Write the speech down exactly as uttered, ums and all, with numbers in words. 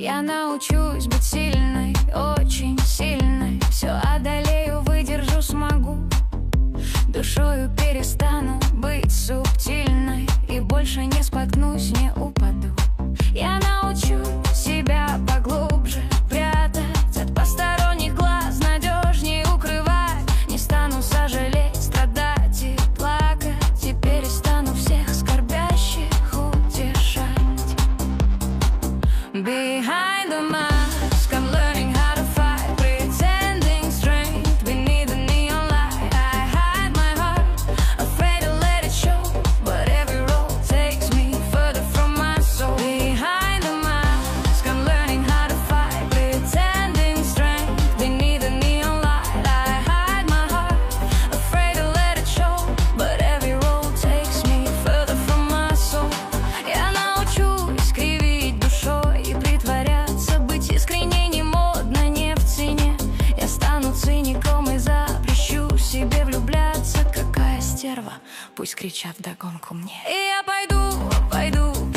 Я научусь быть сильной, очень сильной. Все одолею, выдержу, смогу. Душою перестану быть субтильной и больше не споткнусь, не упаду. Я научу себя поглубже прятать от посторонних глаз, надежнее укрывать. Не стану сожалеть, страдать и плакать, и перестану всех скорбящих утешать. Behind the mask, I'm learning how to fight, pretending strength beneath the neon light. I hide my heart, afraid to let it show, but every road takes me further from my soul. Behind the mask, I'm learning how to fight, pretending strength beneath the neon light. I hide my heart, afraid to let it show, but every road takes me further from my soul. Я научусь кривить душой и притворяться, быть искренне не модно, не в цене. Я стану циником и запрещу себе влюбляться. Какая стерва, пусть кричат вдогонку мне. И я пойду, пойду